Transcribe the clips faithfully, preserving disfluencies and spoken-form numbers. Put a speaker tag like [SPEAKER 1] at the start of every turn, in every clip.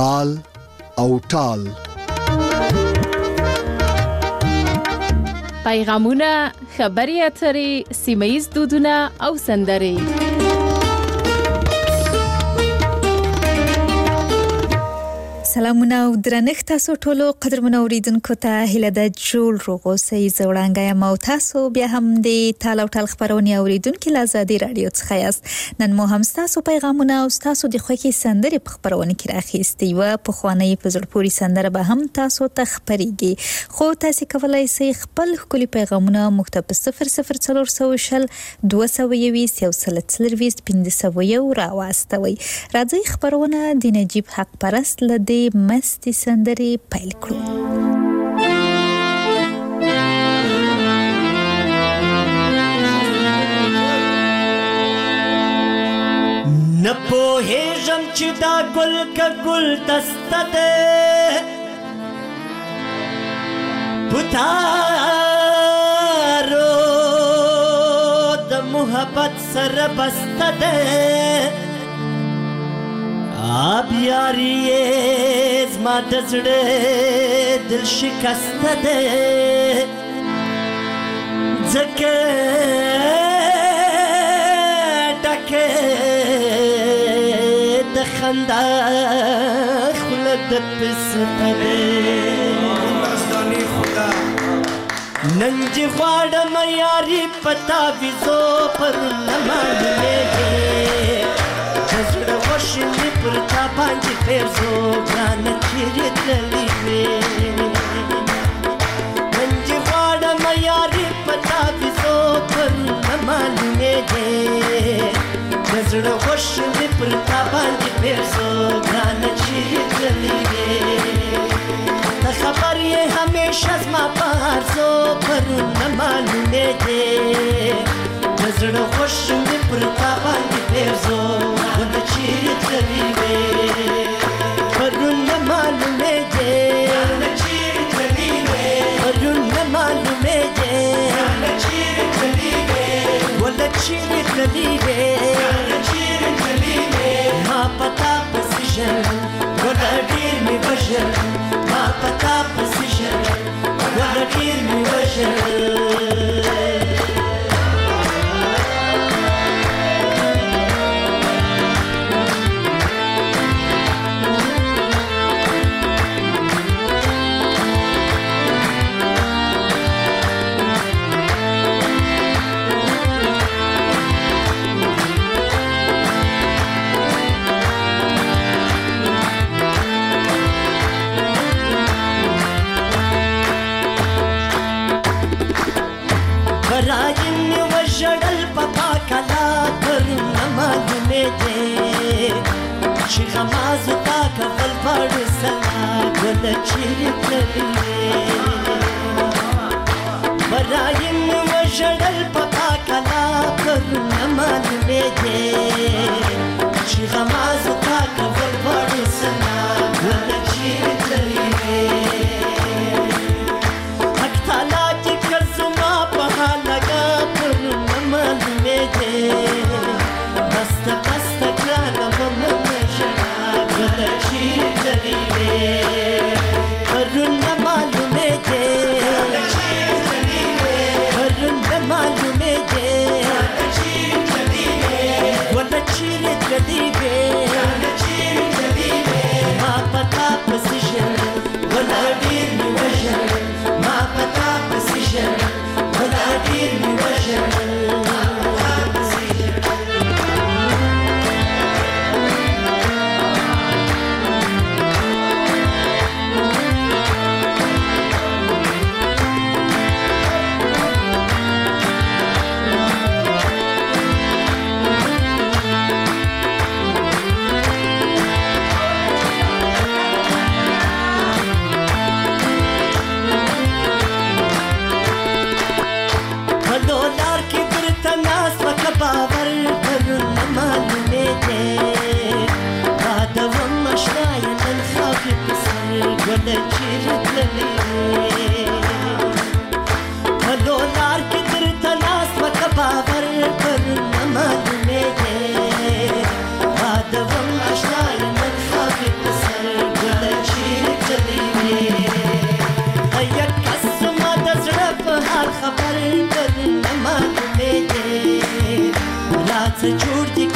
[SPEAKER 1] تال او ټال.
[SPEAKER 2] پیغامونه، خبري اترې، سیمه‌ییز دودونه او سندرې.
[SPEAKER 3] سلامونه او درنښت تاسو ټولو قدرمنو اوریدونکو ته هیله ده جوړ روغ اوسئ. زه وړاندې یم او تاسو بیا هم د تال او ټال خبرونې اوریدونکو له ازادي رادیو څخه یاست. نن مو هم تاسو پیغامونه او تاسو د خوښي سندرې په خبرونه کې راخېستې و. په خواني په زړه پورې سندره به هم تاسو ته خبريږي. خو تاسو کولای شئ خپل خولي پیغامونه مکتب صفر صفر څلور سوه شل دوه سوه یویشت یو سل څلرویشت پنځه سوه یو راواستوي. راځي خبرونه د نجیب حق پرست له مستی سندرې پیل کړو.
[SPEAKER 4] نه پوهېږم چې دا ګل که ګل دسته ده پتارو د محبت سره بسته ده آب یاری زما د زړه دل شکسته ده ځکه ډکه د خندا خوله د پسته ده نن چې غواړم یاري په تعویذو پرونه معلومېږي زړه وشلې پر تا باندې پېرزو ګرانه چیرې تللې وې نن چې غواړم یاري په تعویذو پرونه معلومېږي زړه وشلې پر تا باندې پېرزو ګرانه چیرې تللې وې ته خبر یې همیشه زما په هرزو پرونه معلومېږي زړه وشلې پر تا باندې پېرزو ګرانه چیرې تللې وې پرونه معلومېږي ګرانه چیرې تللې وې پرونه معلومېږي ګرانه چیرې تللې وې ګله چیرې تللې وې ګرانه چیرې تللې وې ما پتا پسې ژړل ګله ډېر مې وژړل ما پتا پسې ژړل ګله ډېر مې وژړل چې غمازو تا کفل پاړو سلا ګله چیرې تللې برایم وژړل په پاکلا پرونه معلومېږي چې غمازو تا کفل پاړو سلا ګله چیرې تللې حق تعالی چې کړ زما په حالګه پرونه معلومېږي بسته بسته ګرانه پرونه معلومېږي پرونه معلومېږي ګله چیرې تللې وې ما پتا پسې ژړل ګله ډېر مې وژړل ما پتا پسې ژړل ګله ډېر مې وژړل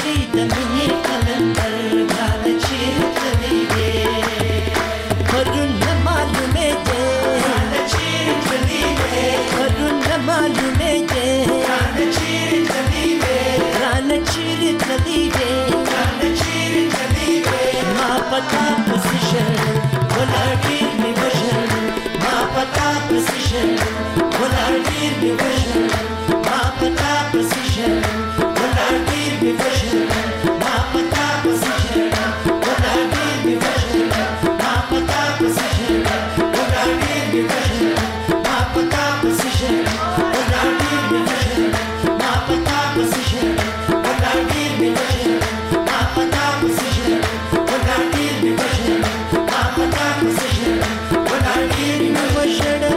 [SPEAKER 4] نړۍ د مینې قلندر ګرانه چیرې تللی وې پرون نه معلومېدې ګرانه چیرې تللی وې پرون نه معلومېدې ګرانه چیرې تللی وې ګرانه چیرې تللی وې ګرانه چیرې تللی وې ما پتا پسې ژړل ولاړ ډېر مې وژړل ما پتا پسې ژړل ولاړ ډېر مې وژړل ما پتا پسې ژړل ولاړ ډېر مې وژړل ما پتا پسې ژړل ولاړ ډېر مې وژړل ما پتا پسې ژړل ولاړ ډېر مې وژړل ما پتا پسې ژړل ولاړ ډېر مې وژړل ما پتا پسې ژړل ولاړ ډېر مې وژړل ما پتا پسې ژړل ولاړ ډېر مې وژړل ما پتا پسې ژړل ولاړ ډېر مې وژړل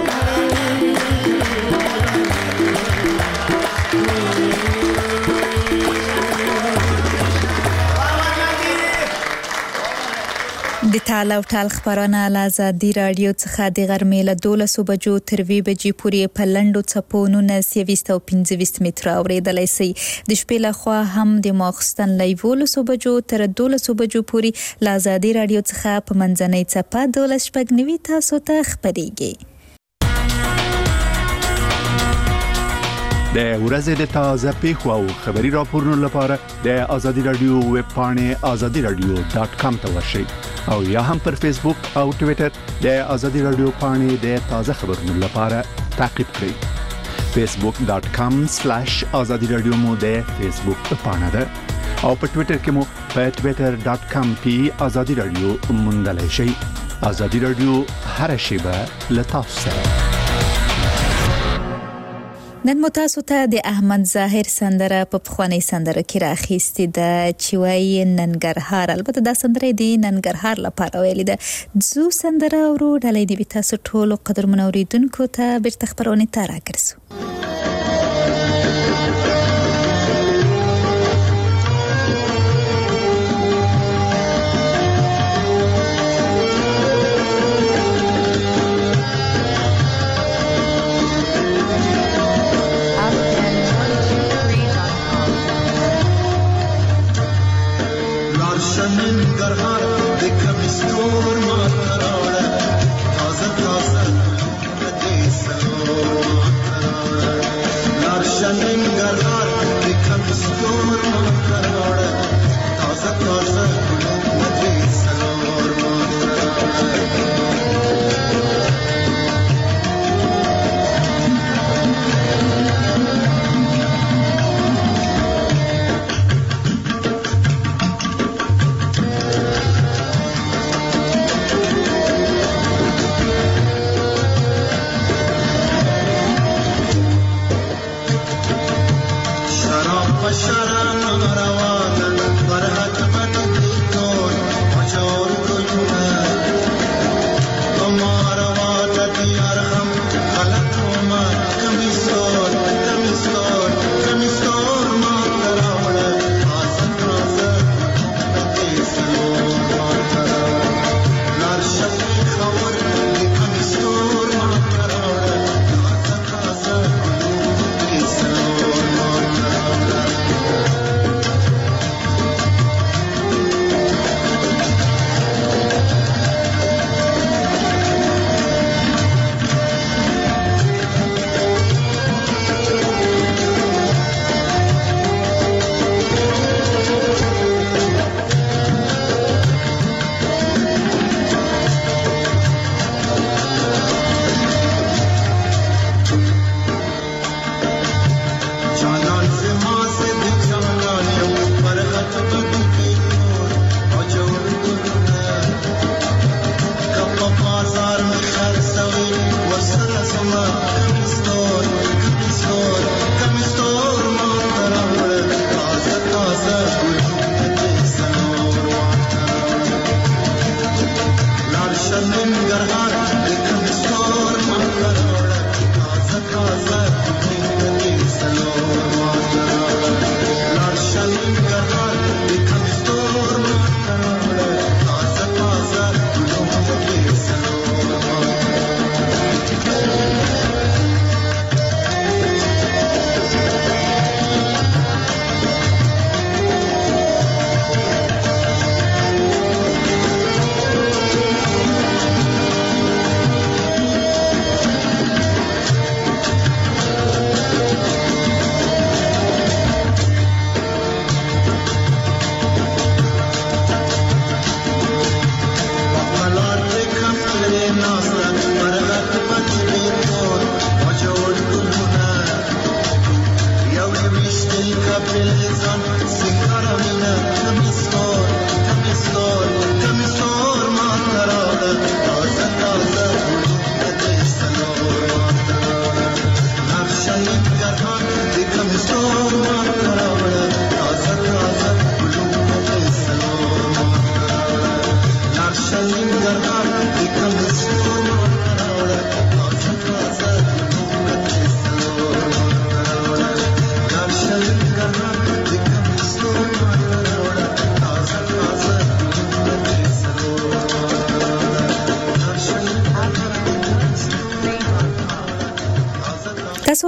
[SPEAKER 3] د تال او ټال خبرونه له آزادي رادیو څخه د غرمې له دولسو بجو تر وی بجې پورې په لنډو څپو نولس یویشت او پنځه ویشت متره اورېدلی سئ. د شپې له خوا هم د ماخستن له یولسو بجو تر دولسو بجو پورې له آزادي رادیو څخه په منځنۍ څپه دولس شپږ نوي تاسو ته خپرېږي.
[SPEAKER 1] د ورځې د تازه پیښو او خبري راپورونو لپاره د آزادي رادیو ویب پاڼې آزادي رادیو ډاټ کام ته ورشئ او یا هم پر فیسبوک او ټوئیټر د آزادي رادیو پاڼې د تازه خبرونو لپاره تعقیب کړئ. فیسبوک ډاټ کام سلیش آزادي رادیو مو د فیسبوک پاڼه ده او په ټوئیټر کې مو په ټوئیټر ډاټ کام پی آزادي رادیو موندلای شئ. آزادي رادیو هر شیبه له تاسو سره.
[SPEAKER 3] نن مو تاسو ته د احمد ظاهر سندره په پخوانۍ سندره کې راخیستې ده چې وایي ننګرهار. البته دا سندره د ننګرهار لپاره ویلې ده. زو سندره ورو ډالۍ دی تاسو ټولو قدرمنو اوریدونکو ته بیرته خبرونه ته راګرځو.
[SPEAKER 5] شراب شراب روانه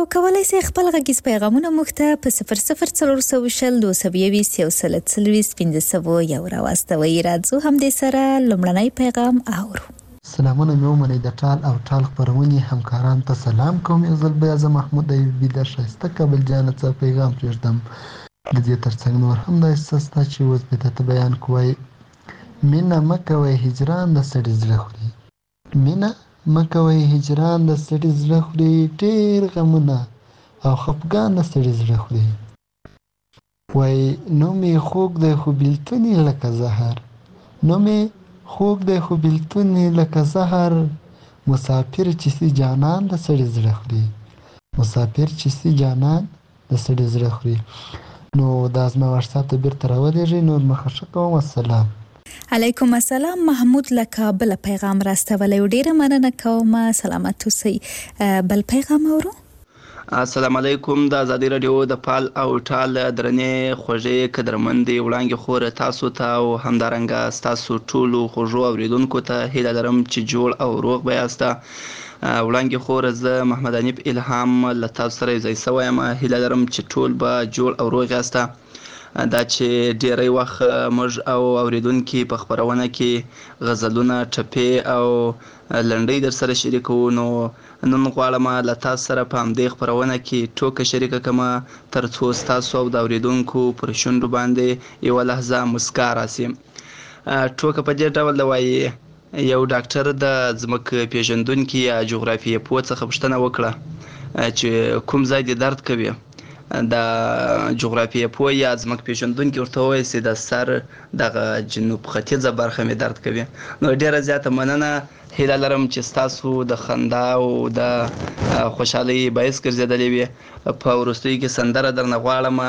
[SPEAKER 3] تاسو کولای شئ خپل غږیز پیغامونه موږ ته په صفر صفر څلور سوه شل دوه سوه یویشت یو سل څلوېښت پنځه سوه یو راواستوئ. راځو همدې سره لومړنی پیغام اورو.
[SPEAKER 5] سلامونه مې ومنئ. د ټال او ټال خپرونې همکاران ته سلام کوم. یو ځل بیا زه محمود ایوبي د ښایسته کابل جانه څخه پیغام پرېږدم. د دې ترڅنګ نور هم دا احساس شته چې اوس به درته بیان کوی. مینه مه کوئ هجران د سړي زړه خوري. مینه مه کوئ هجران د سړي زړه خوري. ډېر غمونه او خفګان د سړي زړه خوري. وایي نوم یې خوږ دی خو بېلتون یې لکه زهر. نوم یې خوږ دی خو بېلتون یې لکه زهر. مسافر چې سي جانان د سړي زړه خوري. مسافر چې سي جانان د سړي زړه خوري. نو دا زما واتساپ ته بیرته راولېږئ. نور مخه ښه کوم. السلام
[SPEAKER 3] علیکم السلام. محمود له کابل پیغام راستولی و. ډېره مننه کوم. سلامت اوسئ. بل پیغام اورو.
[SPEAKER 6] السلام علیکم. د ازادي راډیو د پال او ټال درنې خوږې قدرمندې وړاندې خوره تاسو ته او همدارنګه ستاسو ټولو خوږو اوریدونکو ته هیله لرم چې جوړ او روغ به یاسته. وړاندې خوره زه محمد حنیف الهام له تاسو سره یو ځای سوی یم. هیله لرم چې ټول به جوړ او روغ یاسته. دا چې ډیری وخت موږ او اوریدونکي په خپرونه کې غزلونه، ټپې او لنډۍ در سره شریکوو. نو نن غواړم له تاسو سره په همدې خپرونه کې ټوکه شریکه کړم تر څو ستاسو او د اوریدونکو پر شونډو باندې یوه لحظه مسکا راسي. ټوکه په دې ډول ده وایي یو ډاکټر د ځمکه پیژندونکي یا جغرافیې پوه څخه پوښتنه وکړه چې کوم ځای دې درد کوي. د جغرافیې پوه یا ځمکه پیژندونکي ورته وویل چې د سر دغه جنوب ختیځه برخه مې درد کوي. نو ډېره زیاته مننه. هیله لرم چې ستاسو د خندا او د خوشحالۍ باعث ګرځېدلې وي. په وروستیو کې سندره درنه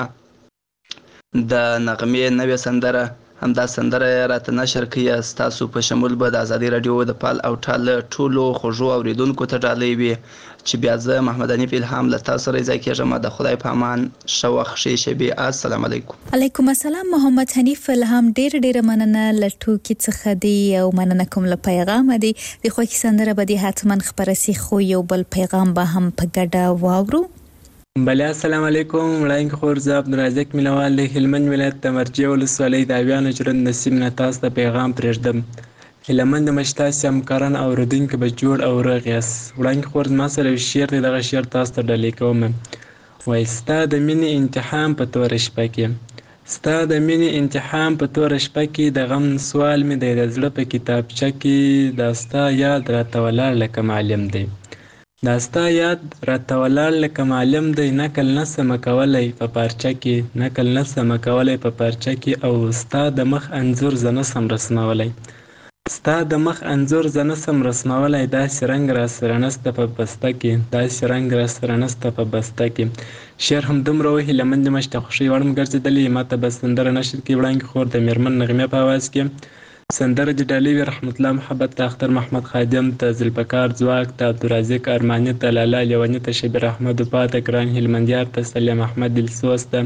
[SPEAKER 6] غواړم. د نغمې نوې سندره همدا سندره راته نشر کړي. ستاسو په شمول به د ازادي راډیو د پال او ټال ټولو خوږو اوریدونکو ته ډالۍ وي چې بیا زه محمد حنیف الهام له تاسو سره ځای کېږم. د خدای په امان. ښه وخت، ښې شېبې. السلام علیکم.
[SPEAKER 3] علیکم السلام. محمد حنیف الهام ډېر ډېره مننه له ټوکې څخه دی او مننه کوم له پیغامه دی. د خوښې سندره به دې حتما خپره سي، خو یو بل پیغام به هم په ګډه واورو.
[SPEAKER 7] بله السلام علیکم. وړاندې خور زه عبدالرزاق مینوال د هلمند ولایت د مرجې ولسوالۍ د اویانو ژرند نسیم نه تاسو ته پیغام پرېږدم. هیلهمند یم چې تاسې همکاران او اورېدونکي به جوړ او روغ یاست. وړاندې خور زما سره یو شعر دی، دغه شعر تاسو ته ډالۍ کوم. وایي ستا د مینې امتحان په توره شپه کې، ستا د مینې امتحان په توره شپه کې، د غم سوال مې دی د زړه په کتابچه کې، دا ستا یاد راته ولاړ لکه معلم دی، دا ستا یاد راته ولاړ لکه معلم دی. نقل نه سمه کولی په پارچه کې، نقل نه سمه کولی په پارچه کې، او ستا د مخ انځور زه نه سم رسمولی، ستا د مخ انځور زه نه سم رسمولی. داسې رنګ را سره نسته په بسته کې، داسې رنګ را سره نسته په بسته کې. شعر همدومره و. هیلهمند یم چې د خوښۍ وړ م ګرځېدلې. ما ته به سندره نشر کړي وړاندې خور د میرمن نغمې په اواز کې. سندره د ډالۍ وي رحمت الله محبت ته، اختر محمد خادم ته، ذوالفقار ځواک ته، عبدالرازق ارماني ته، لالا لیوني ته، شبیر احمد وفا ته، ګران هلمندیار ته، سلیم احمد دلسوز ته،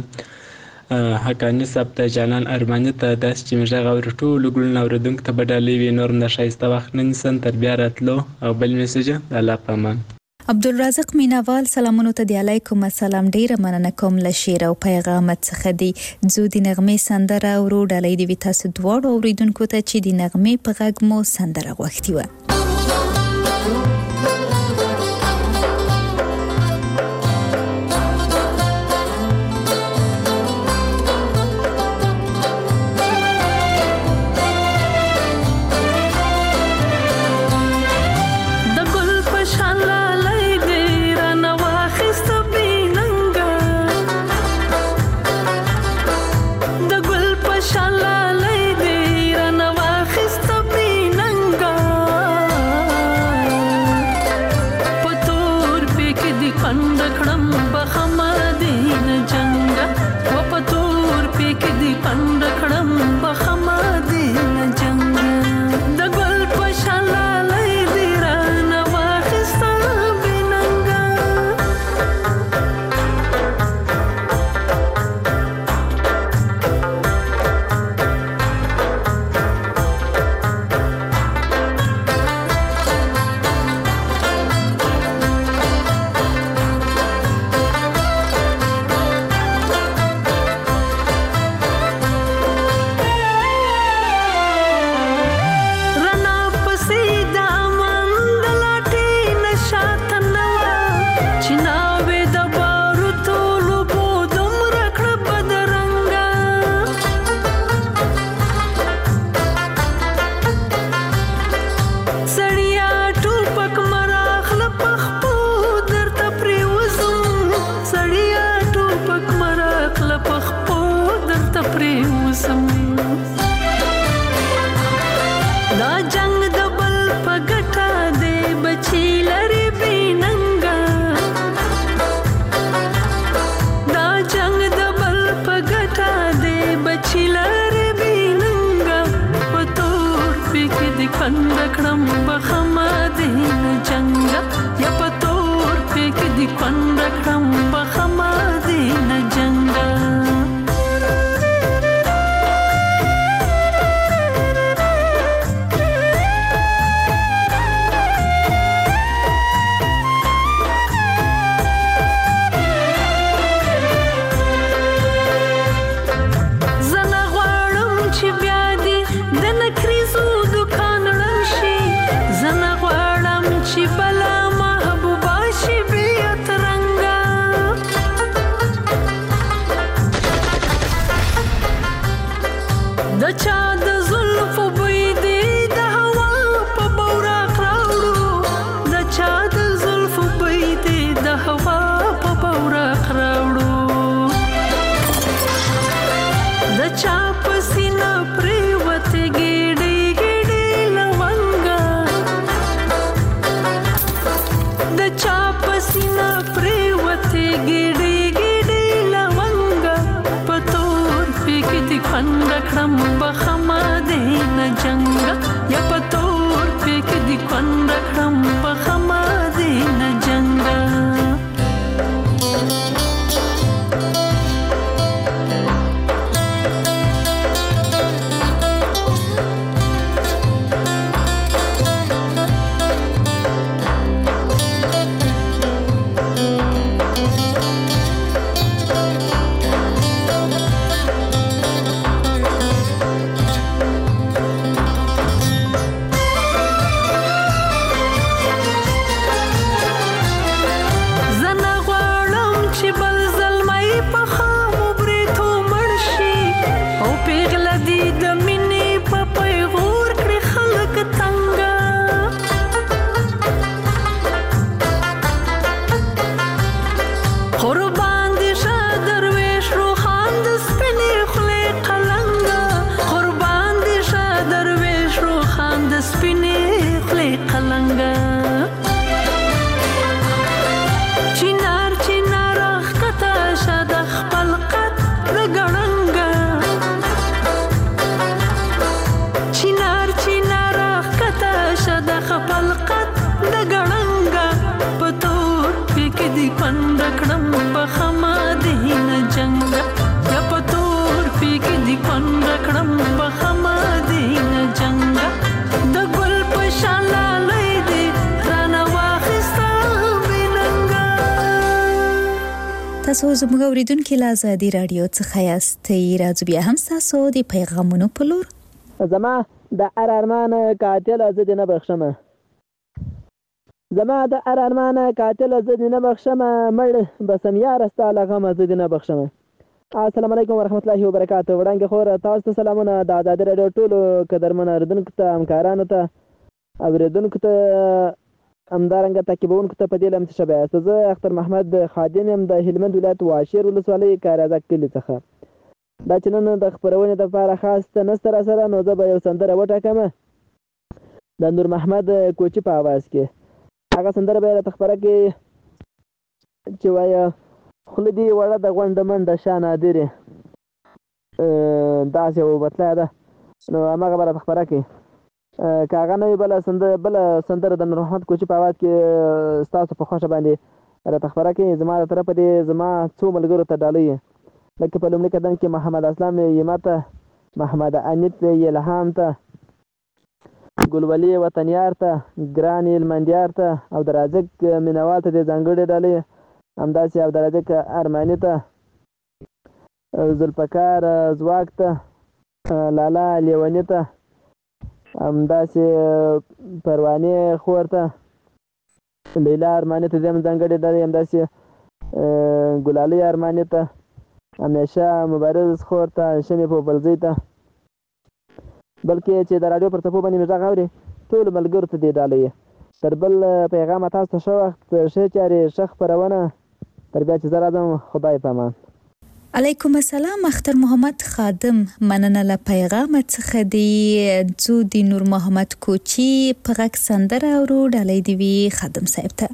[SPEAKER 7] حقاني صاحب ته، جانان ارماني ته، داسې چې مې غږ اوري ټولو ګلونو اورېدونکو ته به ډالۍ وي. نور هم د ښایسته وخت نه نیسم تر بیا راتلو. او بل میسج د الله په امان.
[SPEAKER 3] عبدالرزاق مینوال سلامونو ته دی. علیکم السلام. ډیره مننه کوم له شعر او پیغام څخه دی. زو د نغمې سندره او ډالۍ دی تاسو دواړو اوریدونکو ته چې د نغمې په غږ مو سندره غوښتي و.
[SPEAKER 8] Shalala, lady, run away, kiss the خوند کړم بخمه دین جنگا یا پتور پک دی خوند کړم بخمه دین جنگا
[SPEAKER 3] تاسو زموږ اوریدونکو له آزادي رادیو څخه یاستئ. راځو بیا هم تاسو د پیغامونو په لور.
[SPEAKER 9] زما د ارارمان قاتل زه دې نه بخښم زما د ارارمان قاتل زه دې نه بخښم مړ بسم یار ستا له غمه زه دې نه بخښم. السلام علیکم ورحمت الله وبرکاته. وړاندې خور تاسو ته سلامونه. د آزادي رادیو ټولو قدرمن اوریدونکو ته همکارانو ته اوریدونکو ته همدارنګه تعقیبونکو ته په دې لمس شبه است. زه اختر محمد خادم یم د هلمند ولایت واشیر ولسوالۍ کارازک کلي څخه. دا چې نن د خپرونې لپاره خاص نسته را سره نو زه به یو سندره وټاکم د نور محمد کوچي په اواز کې. هغه سندره به راته خپره کړي چې وایه خوله دې وړه د غونډه منډه شا نادرې داسې یو بتله ده نو هماغه به راته خپره کړي. که هغه نه وي بله سندره بله سندره د نور محمد کوچي په اواز کې ستاسو په خوښه باندې راته خپره کړي. زما د طرفه دې زما څو ملګرو ته ډالۍ لکه په لومړي قدم کې محمد اسلام یما ته، محمد انیت الهام ته، ګلولي وطنیار ته، ګران هلمندیار ته او د رازق مینوال ته دې ځانګړې ډالۍ، همداسې عبدالرزاق ارماني ته، ذوالفقار ځواک ته، لالا لیوني ته، همداسې پروانې خور ته، لیلا ارماني ته دې هم ځانګړې ډالۍ، همداسې ګلالۍ ارماني ته، همیشه مبارز خور ته، شمې پوپلزۍ ته، بلکې چې د راډیو پر څپو باندې مې غږ اوري ټولو ملګرو ته دې ډالۍ. تر بل پیغامه تاسو ته ښه وخت، ښې چارې، ښه خپرونه. تر بیا چې زه راځم خدای په امان.
[SPEAKER 3] علیکم السلام اختر محمد خادم، مننه له پیغام څخه دی. ځو د نور محمد کوچي په غږ سندره اورو. ډالۍ دې وي خادم صاحب ته.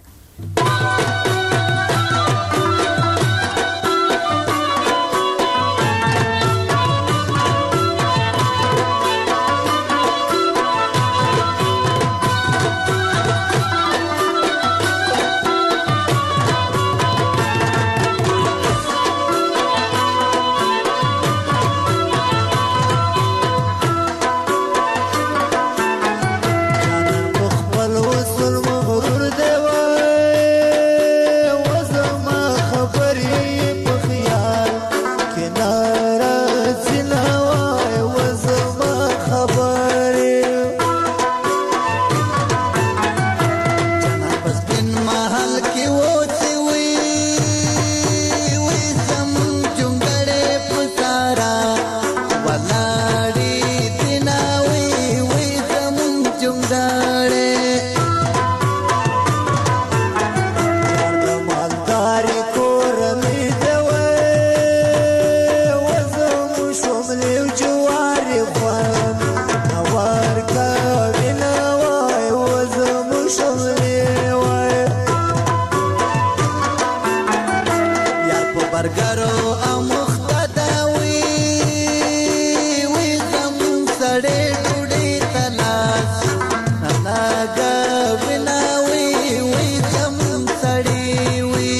[SPEAKER 10] سړې ډوډۍ تلاس ناګه بناوي وي دم سړې وي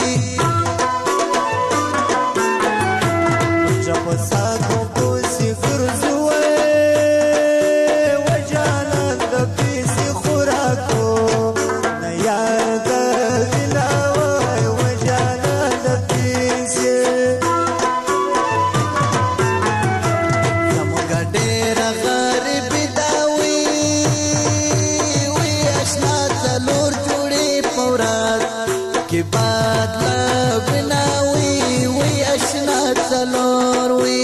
[SPEAKER 10] جب ساګو کو سی ګرځوي وجانا د پیسې خوراکو نه یاد بناوي وجانا د پیسې زموږ ډېر غریب داوي وي آشنا څلور جوړې پورات کې بادلا بناوي وي آشنا څلور وي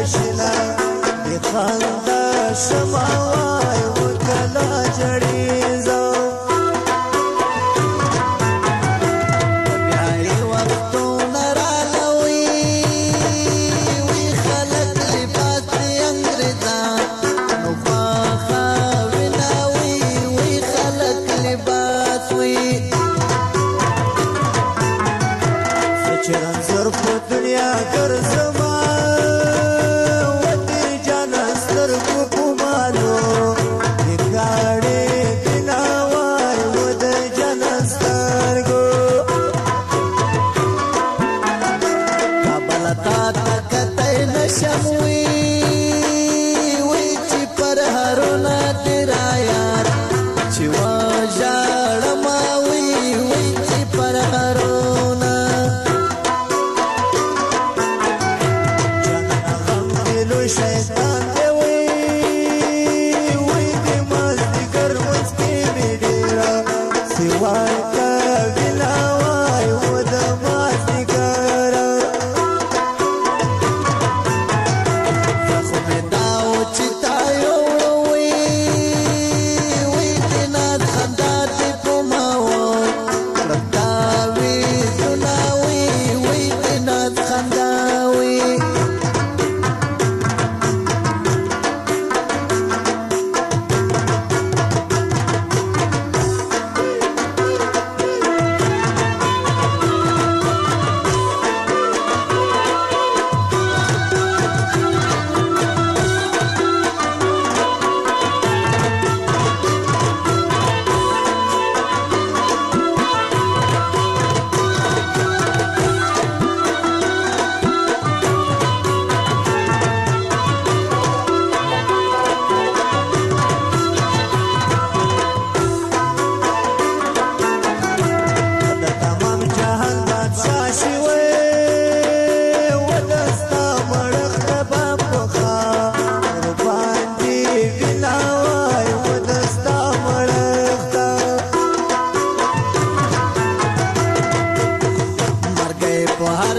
[SPEAKER 10] خندا شمع وای وکلا جړې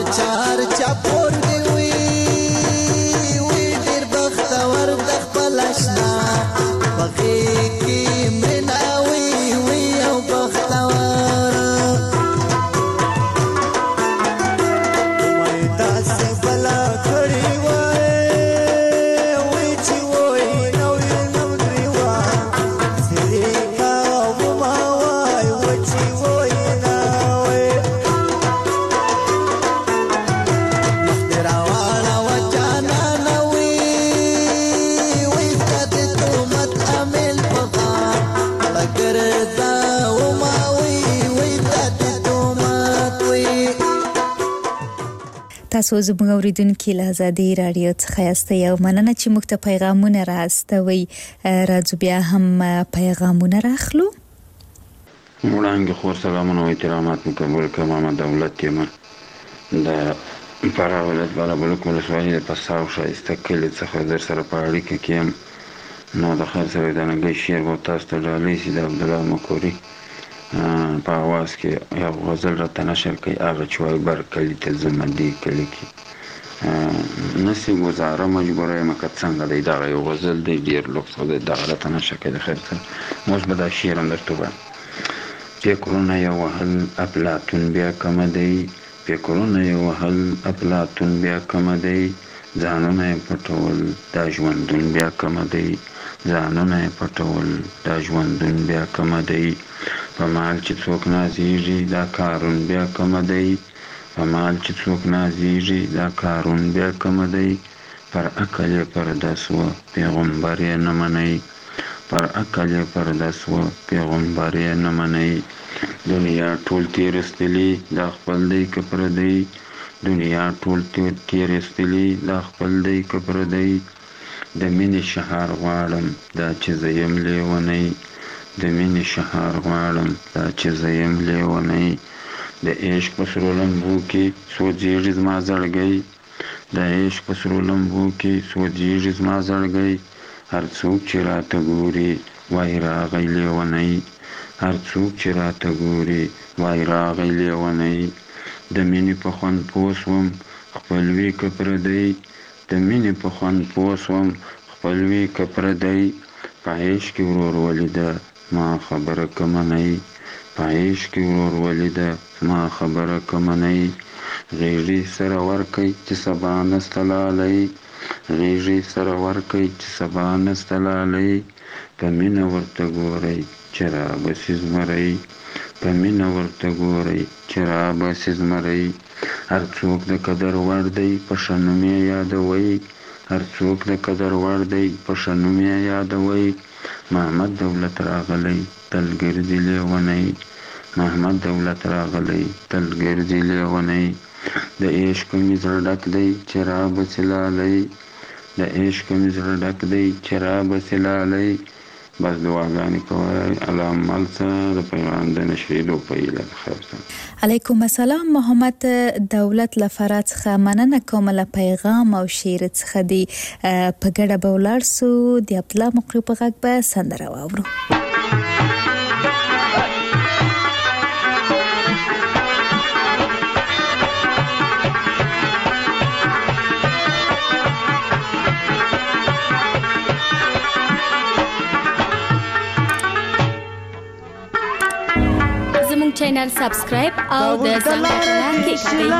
[SPEAKER 10] چار چپور دی وی وی ډیر بختور د خپل آشنا بغي کې منا وی وی او بختور مې داسې بلا کړی وای وی چې وای نو یې نو دی وای سړي کا و ما وای و چې وای نا وای مختراوانا و جانا نوی وی ستاد تومت عمل پخا لگر دا و ما وی وی ستاد تومت وی.
[SPEAKER 3] تاسو زموږ اوریدونکو له آزادي رادیو څخه یاستئ او مننه چې موږ ته پیغامونه راستوي. راځو بیا هم پیغامونه راخلو.
[SPEAKER 11] وړاندې خور سلامونه او احترامات مو قبول کړم. محمد دولت یم د فراه ولایت بالابلوک ولسوالۍ د پساو ښایسته کلي څخه در سره په اړیکه کې یم. نو د خیر سره د نګۍ شعر به تاسو ته ډالۍ شي د عبدالله مکوري په اواز کې یو غزل راته نشر کوي هغه چې وایي بر کلي ته ځمه دې کلي کې نسي ګزاره مجبوره یم که څنګه دی دغه یو غزل دی ډېر لوکس دی دغه راته نشر کوي د خیر سره. اوس به دا شعر هم درته ووایم. فکرونه یې وهل افلاطون بیا کمه دی فکرونه یې وهل افلاطون بیا کمه دی ځانونه یې پټول دا ژوندون بیا کمه دی ځانونه یې پټول دا ژوندون بیا کمه دی په مال چې څوک نازیږي دا کارون بیا کمه دی په مال چې څوک نازیږي دا کارون بیا کمه دی پر عقل یې پرده سوه پیغمبر یې نه منئ پر عقل یې پرده سوه پیغمبر یې نه منئ دنیا ټول تېرستلي دا خپل دی که پردی دنیا ټول تېرستلي دا خپل دی که پردی د مینې شهار غواړم دا چې زه یم لیونی د مینې شهار غواړم دا چې زه یم لیونی د عشق په سرو لمبو کې سوځېږي زما زړګی د عشق په سرو لمبو کې سوځېږي زما زړګی هر څوک چې راته ګوري وایي راغی لیونی هر څوک چې راته ګوري وایي راغی لیونی د مینې په خوند پوه سوم خپل وي که پردی د مینې په خوند پوه سوم خپل وي که پردی په عشق کې ورور ولیده ما خبره که منئ په عشق کې ورور ولیده ما خبره که منئ غیږې سره ورکئ چې سبا نسته لالی غیږې سره ورکئ چې سبا نسته لالی په مینه ورته ګورئ چې رابسي زمری په مینه ورته ګورئ چې رابسي زمری هر څوک د قدر وړ دی په ښه نوم یې یادوئ هر څوک د قدر وړ دی په ښه نوم یې یادوئ محمد دولت راغلی تل ګرځي لیونی محمد دولت راغلی تل ګرځي لیونی د عشق مې زړه ډک دی چې رابسي لالی د عشق مې زړه ډک دی چې رابسي لالی بس دعاګانې کوئ الله مل څه د پیغام د نشریدو په هیله خیر سره.
[SPEAKER 3] علیکم السلام محمد دولت له فراه څخه مننه کوم له پیغام او شعر څخه دی په ګډه به ولاړ سو د عبدالله مقری په غږ به سندره واورو.
[SPEAKER 2] چینل سبسکرایب او د زنګ کې کړئ.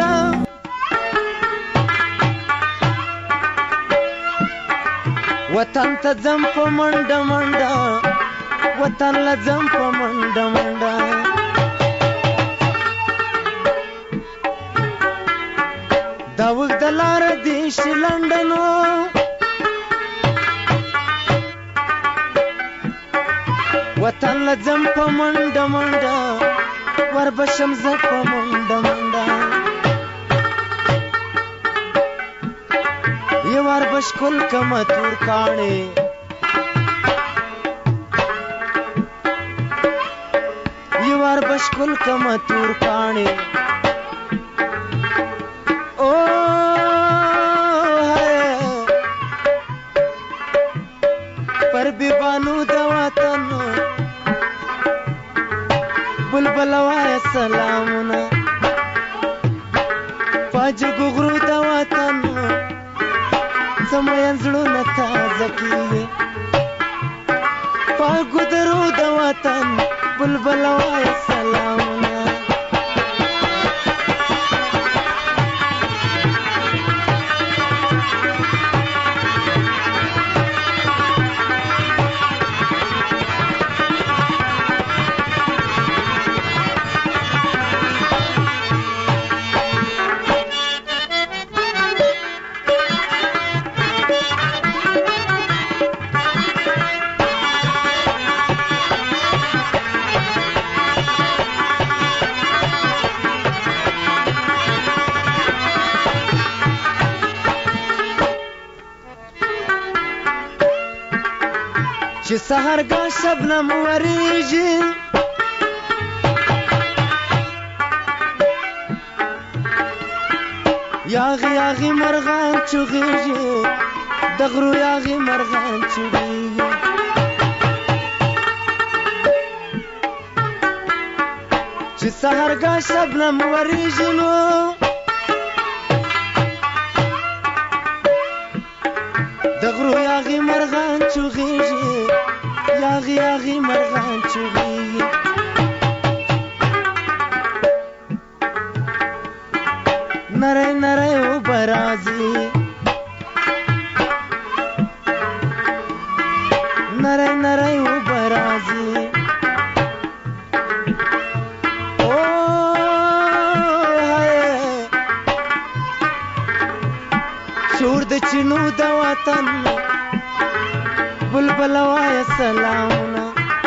[SPEAKER 4] وطن ته ځم په منډه منډه وطن له ځم په منډه منډه دا اوږده لاره دې شي لنډنو وطن له ځم په منډه منډه وربشم زه په منډه منډه یو وربش کل کمه تور کاڼې یو وربش کل کمه تور کاڼې او پر بیبانو د وطن بلبل وای سلامونه پاجګو غرو د وطن زموږ زړونه تازه کیږي پاګو درو د وطن بلبل وای سلامونه چې سهارګاه شبنم وریږي یاغي یاغي مرغان چغېږي د غرو یاغي مرغان چغېږي چې سهارګاه شبنم وریږي نو د غرو یاغي مرغان چغېږي یاغي یاغي مرغان چغېږي نری نری اوبه راځي نری نری اوبه راځي او شور د چینو د وطن بلبل وای سلامونه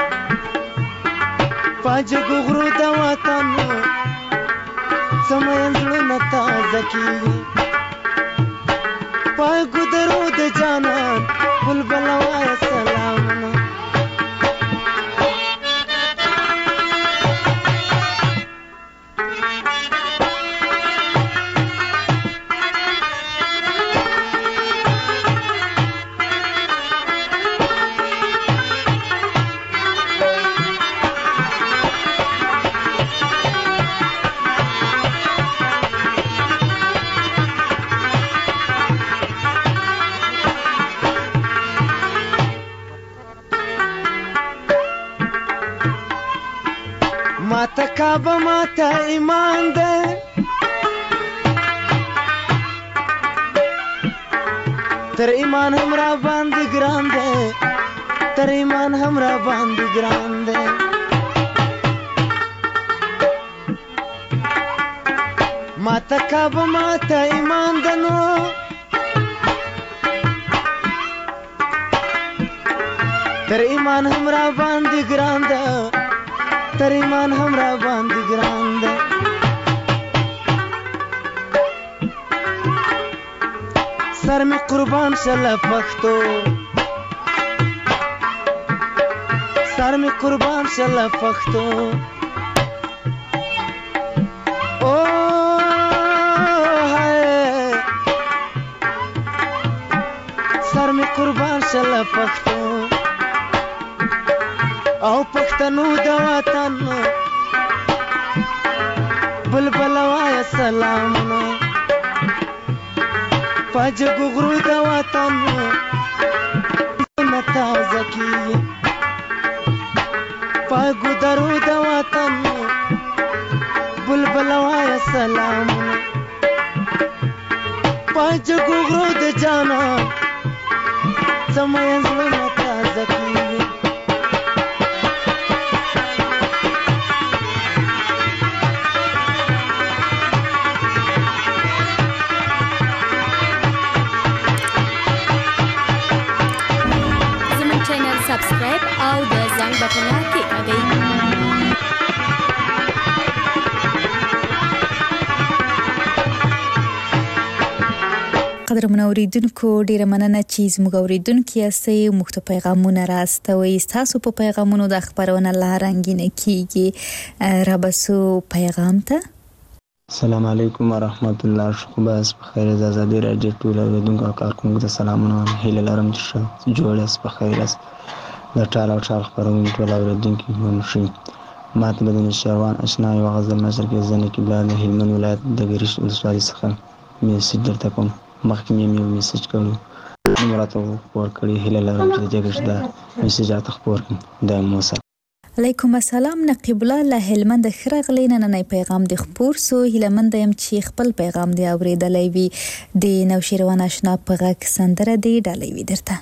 [SPEAKER 4] پاجګو غرو د وطن زموږ زړونه تازه کیږي پاګو درو د جانان بلبل وای سلامونه ماته کعبه ماته ایمان ده تر ایمان هم را باندې ګران ده تر ایمان هم را باندې ګران ده ماته کعبه ماته ایمان ده نو تر ایمان هم را باندې ګران ده تر ایمان هم را باندې ګران ده سر می قربان شله پښتو سر می قربان شله پښتو او هاي سر می قربان شله پښتو او پښتنو د وطن بلبل وای سلامونه پاجګو غرو د وطن نه تازه کیږي پاګو درو د وطن بلبل وای سلامونه پاجګو غرو د جانا زموږ زړونه تازه کیږي
[SPEAKER 2] سبسکرایب او د زنګ بټن کلیک کړئ.
[SPEAKER 3] قدرمن اوریدونکو ډیره مننه چې زموږ اوریدونکو یاستئ. موږ ته پیغامونه راستوي. تاسو په پیغامونو د خبرونه لا رنگینه کیږي. را بسو پیغام ته.
[SPEAKER 7] السلام علیکم ورحمت الله. شکوباس بخیر. د ازادي رادیو ټول اوریدونکو او کارکونکو ته سلامونه. هیله لرم چې جوړاس بخیر است. د ټال او ټال خبرونه ټول اوریدونکو هم شي. ماته بدن شروان آشنا یو غزل نشر کې ځنه کې بلاد هلمند ولایت د ګریش ولسوالۍ څخه
[SPEAKER 12] میسج درته کوم. مخکې مې یو میسج کړو نو راته خپور کړی. هیله لرم چې دغه دا میسج راته خپور کړي. دا مو سره
[SPEAKER 3] علیکم السلام. نقیب الله له هلمند خرغلی نن پیغام د خپور سو هلمند يم چې خپل پیغام دی اوریدلای وی د نوشیروان آشنا په غږ سندره دی ډالۍ وی درته.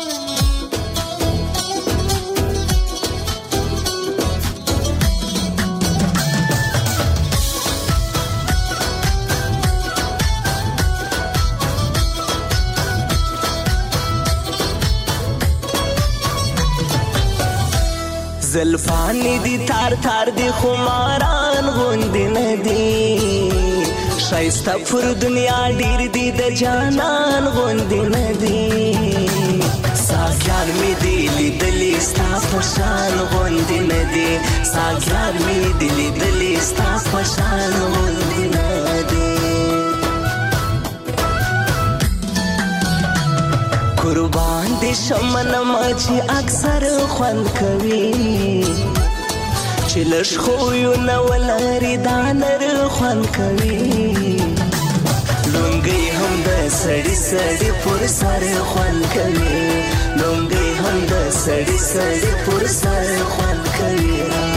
[SPEAKER 4] زلفانی دی تار تار دی خماران غوندی ندی شایسته پر دنیا ډیر دی د جانان غوندی ندی ساکیان می دی لیدلی ستا پشان غوندی ندی ساکیان می دی لیدلی ستا پشان غوندی ندی قربان دی شمن مچی اکثر خوند کوي چې لږ خویو نه ولري دا نر خوند کوي لونګۍ هم د سړي سړي پر سر خوند کوي لونګۍ هم د سړي سړي پر سر خوند کوي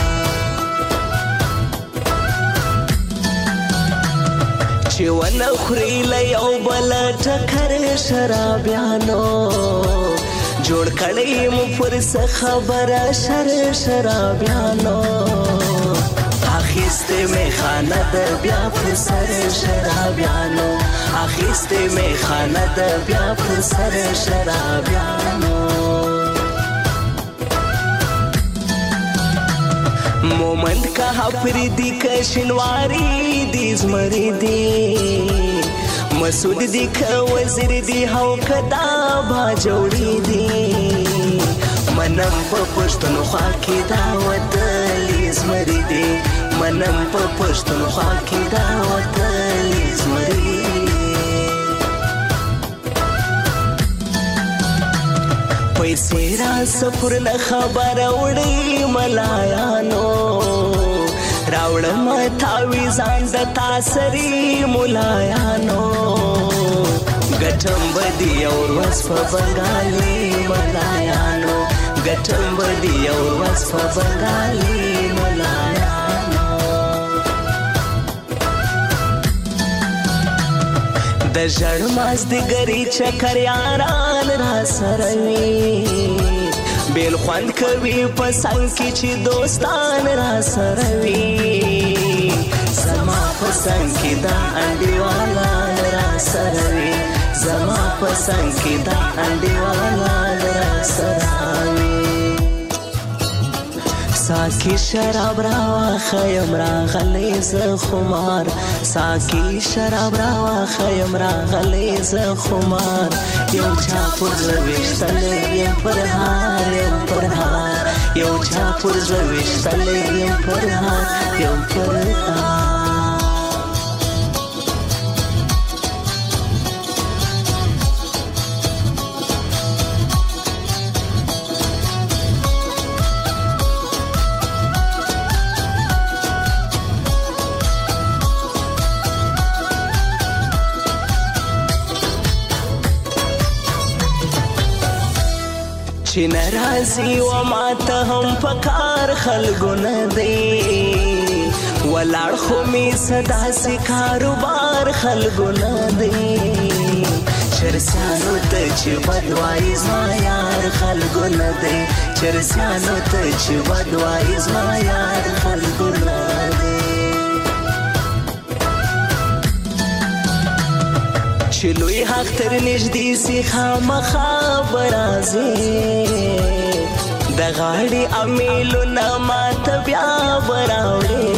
[SPEAKER 4] چې ونه خوري له یو بل ټکر شرابیانو جوړ کړی مو پر څه خبره شر شرابیانو اخیسته می خانه د بیا پر سر شرابیانو اخیسته می خانه د بیا پر سر شرابیانو مومند کا حفری کا شنواری دی زمری دی مسعود دی کا وزیر دی هاو کدا با جوړی دی منم په پښتونخوا کې دا وتلی زمری دی منم په پښتونخوا کې دا وتلی زمری پیسې را سفر نه خبر وړي ملایانو راوړم تاویزان د تاسری ملایانو ګټم بدی اور وس په بنگالي ملایانو ګټم بدی اور وس په بنگالي ملایانو د ژړ ماز د ګری چکر یاران را سره وي بیل خوند کوي په څنګ کې چې دوستان را سره وي زما په څنګ کې دا انډیوالان را سره وي زما په څنګ کې دا انډیوالان را سره وي ساکی شراب راوا خیم راغلی ز خمار ساکی شراب راوا خیم راغلی ز خمار یو چا پر زویشتل یم پر هار یم پر هار یو چا پر زویشتل یم پر هار یم پر هار چې ناراضي و ماته هم پکار خلګو نه دی ولاړ خو می صدا سي کاروبار خلګو نه دی چرسانو ته چې بدوای زما یار خلګو نه دی چرسانو ته چې بدوای زما یار خلګو نه دی چې لوی حق تر نږدې سي خامخا برازي د غاړې امیلو نه ماته بیا براوړې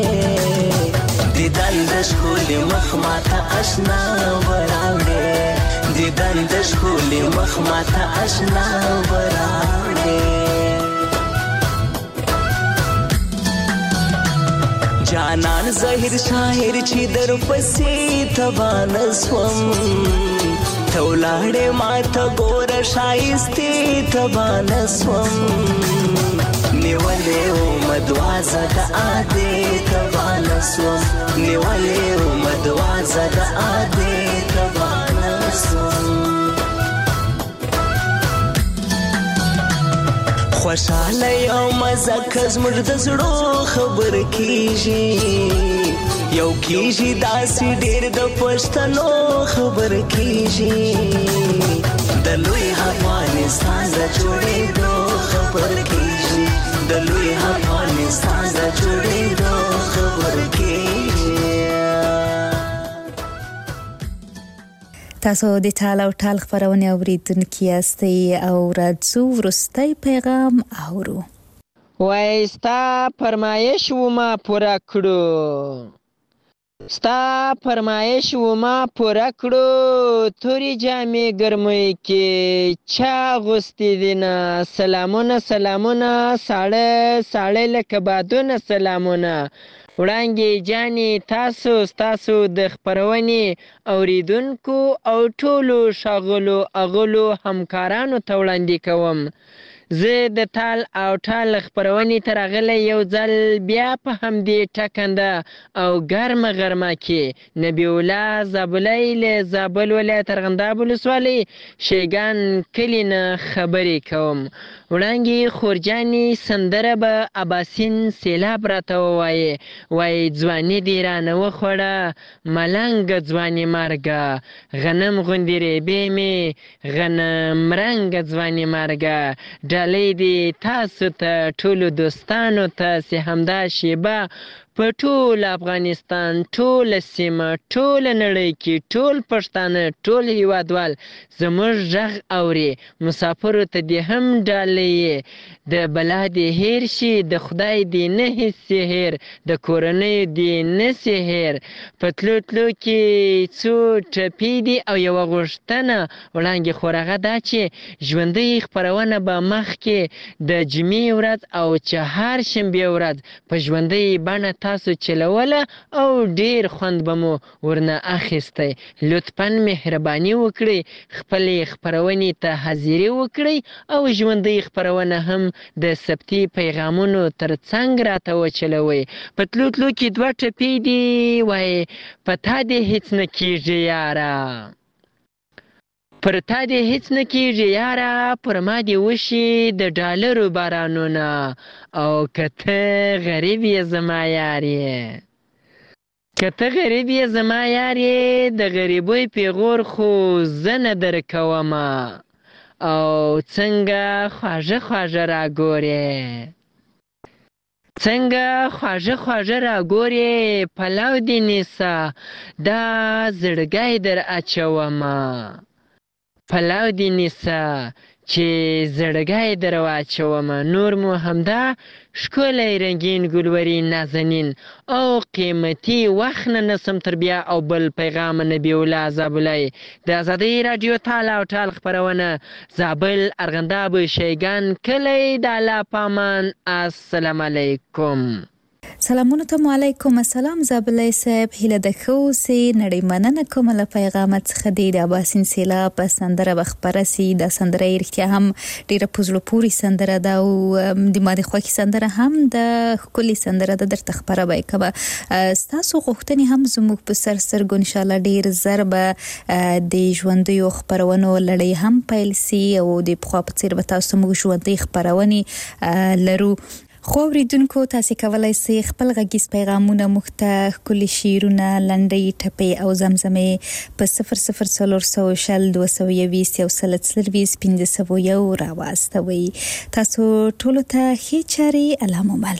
[SPEAKER 4] دیدن د ښکلي مخ ماته اشنا براوړې دیدن د ښکلي مخ ماته اشنا براوړې جانان ظاهر شاعر چې در پسې تبان سوم تولاړې ماته ګور شایستې تبان سوم نیولې او مدوازه د عادې تبان نسوم نیولې ومه دوازه د عادې تبا نسوم خوشحاله یو مزه که زموږ د زړو خبر کېږي یو کېږي داسې ډېر د پښتنو خبر کېږي د لوی افغانستان د جوړېدو خبر کېږي د لوی افغانستان د جوړېدو خبر کېږي
[SPEAKER 3] تاسو د ټال او ټال خبرونه اوریدونکي یاستئ او راځو وروستی پیغام اورو
[SPEAKER 13] وای ستا فرمایش ومه پوره کړو ستا فرمایش ومه پوره کړو تورې جامې ګرمۍ کې چا اغوستې دینه سلامونه سلامونه ساړه ساړه لکه بادونه سلامونه وړانګې جانې تاسو ستاسو د خپرونې اوریدونکو او ټولو ښاغلو اغلو همکارانو ته وړاندې کوم زه د ټال او ټال خپرونې ته راغلی یو ځل بیا په همدې ټکنده او ګرمه غرمه کې نبی الله زابلی له زابل ولایت ارغنداب ولسوالۍ شیګان کلي نه خبرې کوم وړانګې خورجانې سندره به اباسین سیلاب راته ووایې وایي ځواني دې رانه وخوړه ملنګه ځواني مرګه غنم غوندې ریبې مې غنم رنګه ځواني مرګه ډالۍ دې تاسو ته ټولو دوستانو ته چې همدا شیبه په ټول افغانستان ټوله سیمه ټوله نړۍ کې ټول پښتانه ټول هیوادوال زموږ غږ اوري مسافرو ته دې هم ډالۍ د بلا دې هیر شي د خدای دې نه هېڅ هیر د کورنیو دې نه سي هیر په تلو تلو کې څو ټپې دي او یوه غوښتنه وړاندې خو هغه دا چې ژوندۍ خپرونه به مخکې د جمعې ورځ او چهارشنبې ورځ په ژوندۍ بڼه تاسو چلوله او ډیر خوند به مو ورنه اخیستی لطفا مهرباني وکړئ خپلې خپرونې ته حاضري وکړئ او ژوندۍ خپرونه هم د ثبتي پیغامونو تر څنګ راته وچلوئ په تلو تلو کې دوه ټپې دي وایي په تا دې هېڅ نه کېږي یاره پر تا دې هېڅ نه کېږي یاره پر ما دې وشي د ډالرو بارانونه او که ته غریب یې زما یار یې که ته غریب یې زما یار یې د غریبۍ پیغور خو زه نه درکومه او څنګه خواږه خواږه راګورې څنګه خواږه خواږه راګورې پلو دې نیسه دا زړګی در اچومه پلاو دې نیسه چې زړګی در واچومه نور مو همدا ښکلی رنګین ګلوري نازنین او قیمتي وخت نه نسم تر بیا او بل پیغام نبی الله زابلی د ازادۍ راډیو ټال او ټال خپرونه زابل ارغنداب شیګان کلی د الله پامان السلام علیکم
[SPEAKER 3] سلامونه ته علیکم السلام زابلی صاحب هیله د ښه اوسئ نړۍ مننه کوم له پیغامه څخه دی د اباسین سیلاب سندره به خپره سي دا سندره یې رښتیا هم ډېره په زړه پورې سندره ده او د ما د خوښې سندره هم د ښکلې سندره ده درته خپره به یې کومه ستاسو غوښتنې هم زموږ په سر سترګو انشاءالله ډېر زر به د ژوندیو خپرونو لړۍ هم پیل سي او د پخوا په څېر به تاسو موږ ژوندۍ خپرونې لرو خو اوریدونکو تاسو کولای شئ خپل غږیز پیغامونه موږ ته ښکلي شعرونه لنډۍ ټپې او زمزمې په صفر صفر څلور سوه شل دوه سوه یویشت یو سل څلرویشت پنځه سوه یو راواستوئ تاسو ټولو ته ښې چارې الله مو مل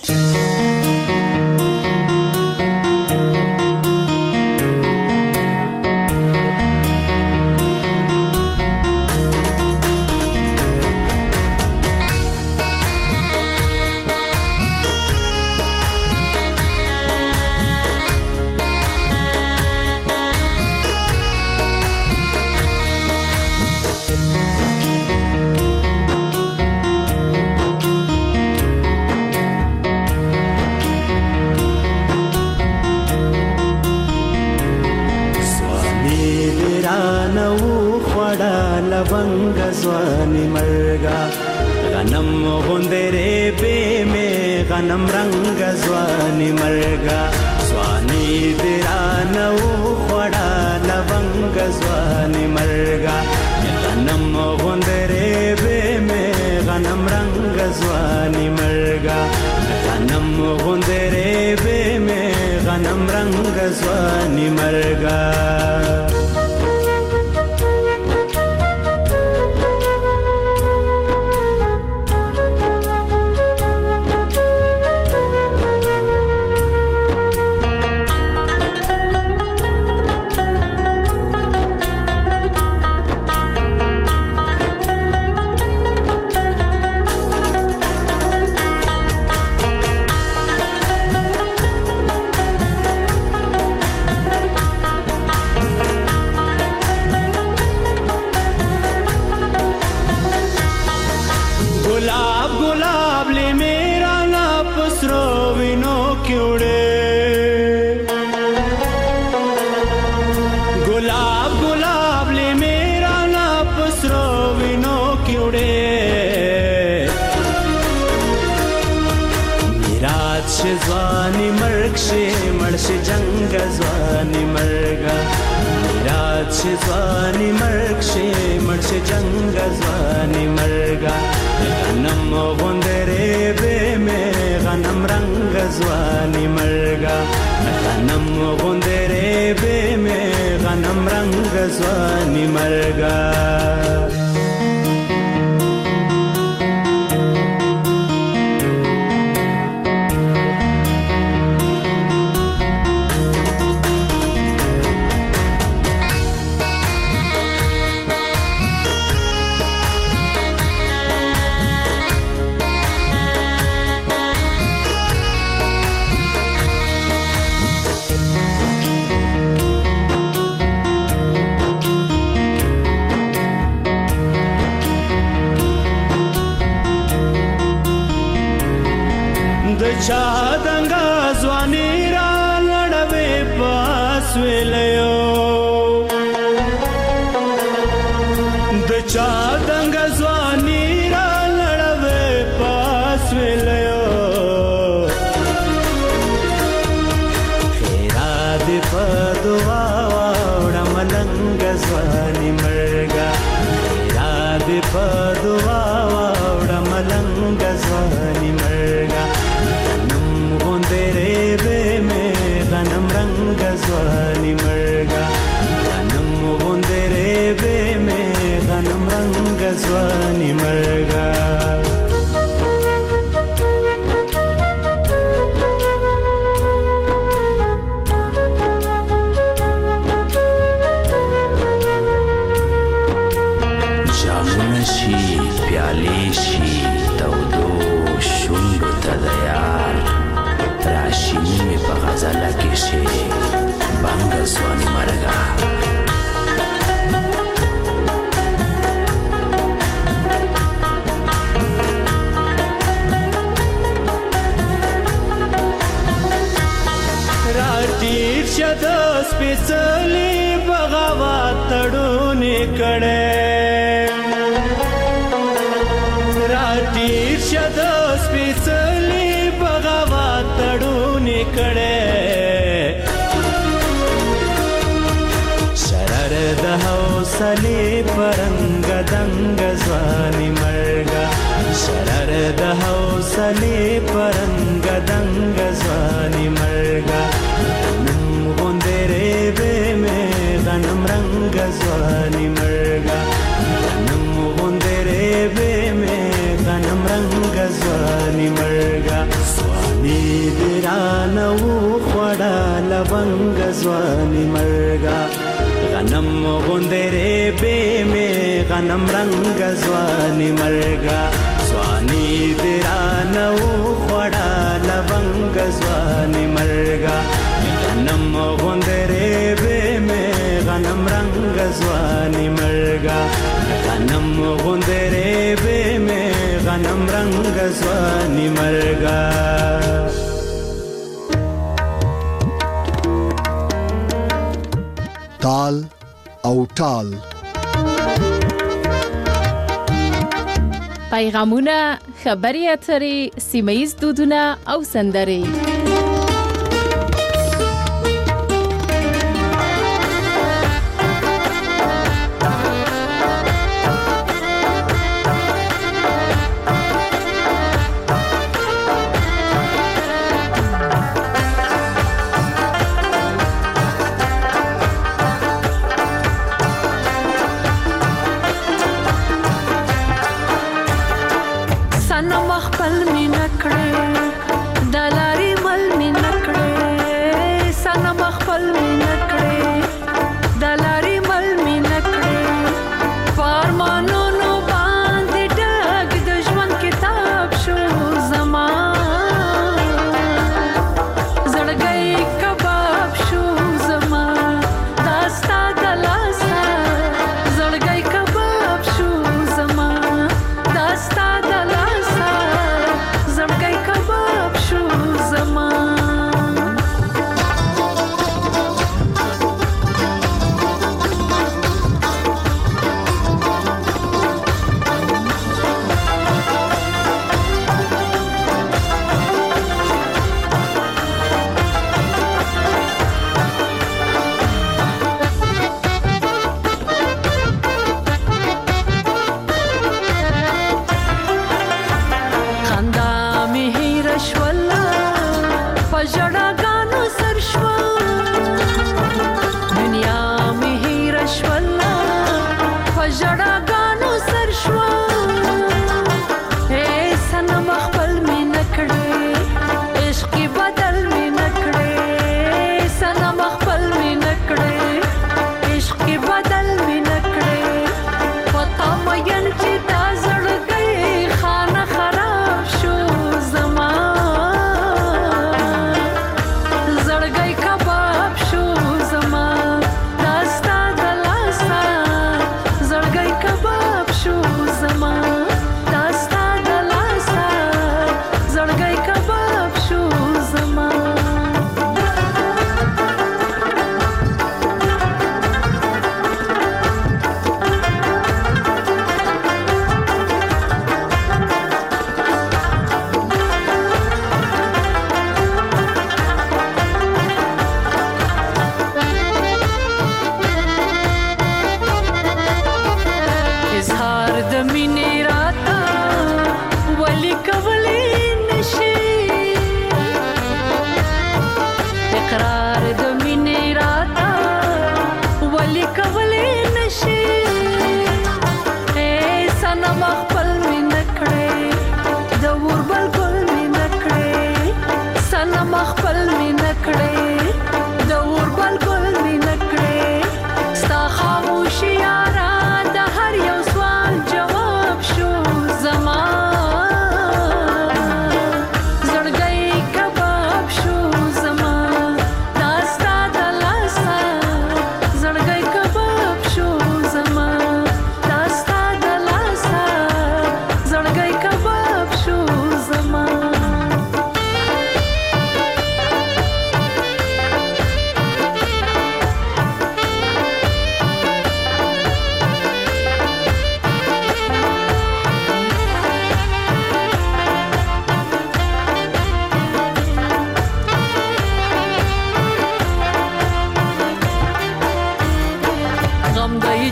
[SPEAKER 4] लवंग स्वानी मर्गा गनम गुंदरे बे में गनम रंग स्वानी मर्गा
[SPEAKER 14] ځواني دې رانه وخوړه لونګ ځواني مرګه غنم غوندې ریبې مې غنم رنګ ځواني مرګه غنم غوندې ریبې مې غنم رنګ ځواني مرګه ځواني مرګ شي مړ شي جنګ ځواني مرګه میراث شي ځواني مرګ شي مړ شي جنګ ځواني مرګه غنم غوندې ریبې مې غنم رنګ ځواني مرګه غنم غوندې ریبې مې غنم رنګ ځواني مرګه چا دنګا ځواني را لړوي پاس ویلو د چا دنګا ځواني را لړوي پاس ویلو خیرا دې په دعا وړم لنګ ځواني مرګا خیرا دې په دعا وړم لنګ ځواني مرګا غنم رنګ ځواني مرګه غنم غوندې ریبې مې غنم رنګ ځواني مرګه جامونه شي پیالې شي تودو شونډو ته د یار راشینی می په غزله کې شي بنګ ځواني مرګه راټیر شه د سپېڅلي بغاوت تړونې کړی راټیر شه د سپېڅلي بغاوت تړونې کړی شرر د حوصلې پرنګ دنګ ځواني مرګه شرر د حوصلې پرنګ دنګ ځواني مرګه غنم غوندې ریبې مې غنم رنګ ځواني مرګه غنم غوندې ریبې مې غنم رنګ ځواني مرګه ځواني دې رانه وخوړه لونګ ځواني مرګه غنم غوندې ریبې مې غنم رنګ ځواني مرګه ځواني دې رانه وخوړه لونګ ځواني مرګه غنم غوندې ریبې مې غنم رنګ ځواني مرګه غنم غوندې ریبې مې غنم رنګ ځواني مرګه
[SPEAKER 1] تال او ټال
[SPEAKER 2] پیغامونه خبري اترې سیمه ییز دودونه او سندرې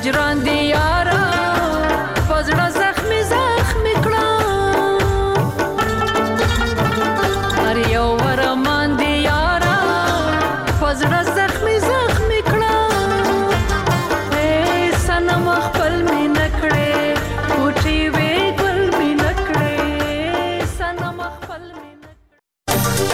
[SPEAKER 8] ژرندې